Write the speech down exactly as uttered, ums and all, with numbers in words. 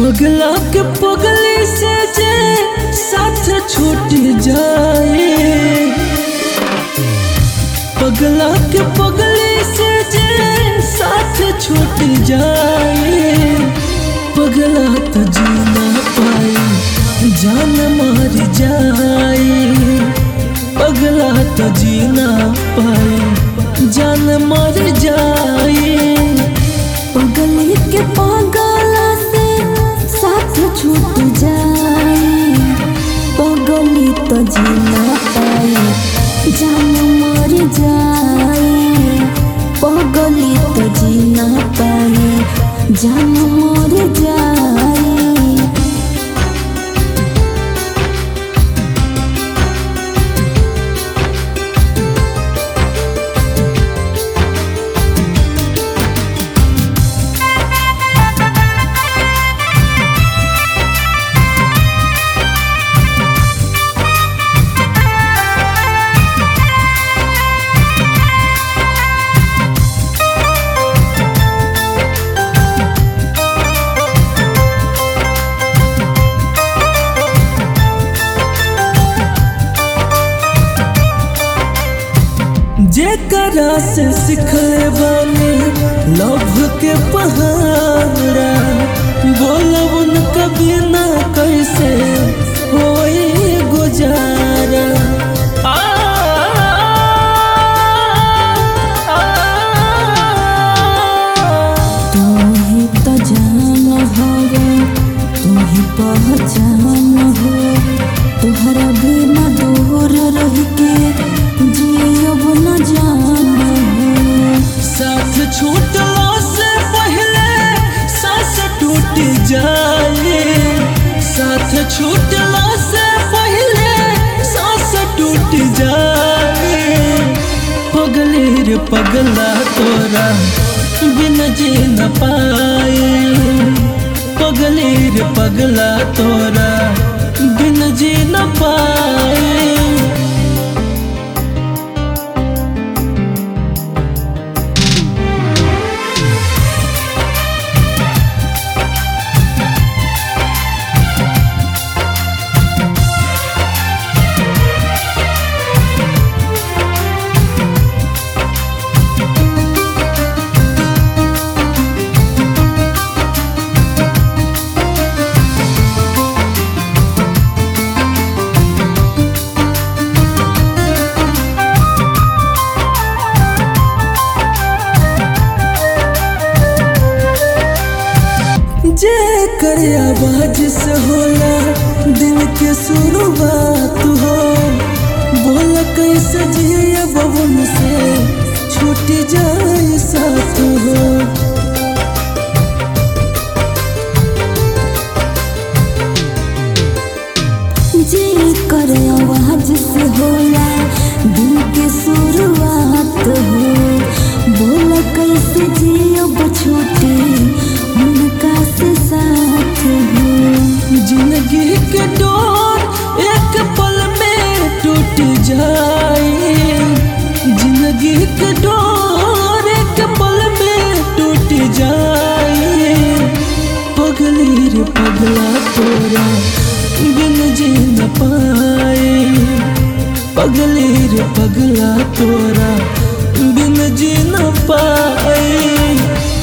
पगला के पगली से जे साथ छूट जाए, पगला के पगली से जे साथ छूट जाए, पगला तो जीना पाए जान मर जाए, पगला तो जीना पाए जान मर जाए। पगली के पगला से साथ छूट जाए, पगली तो जीना पाए जान मर जाए, पगली तो जीना पाए जान मर जाए। जेकरा से सिखले बानी लव के पहाड़ा, बोलब उनका बिना कैसे होई गुजारा। आ, आ, तू ही तो जान हो, तू ही पहचान हो, तुहरा बिना दूर रह के जियब न जान हो। साथ छूटला से पहले सांस टूट जाए, साथ छूटला से पहले सांस टूट जाए, पगले रे पगला तोरा बिन जी न पाए, पगले रे पगला तोरा बिन जी न पाए। जेकर आवाज से होला दिन के शुरुआत हो, बोल कैसे जिया बबन से छूट जाए साथ हो। जेकर आवाज से होला दिन के शुरुआत हो, बोल कैसे जियब छूटे उनका से साथ हो। जिंदगी के डोर एक पल में टूट जाए, जिंदगी के डोर एक पल में टूट जाए, पगली रे पगला तोरा बिन जी न पाए, पगली रे पगला तोरा बिन जी न पाए।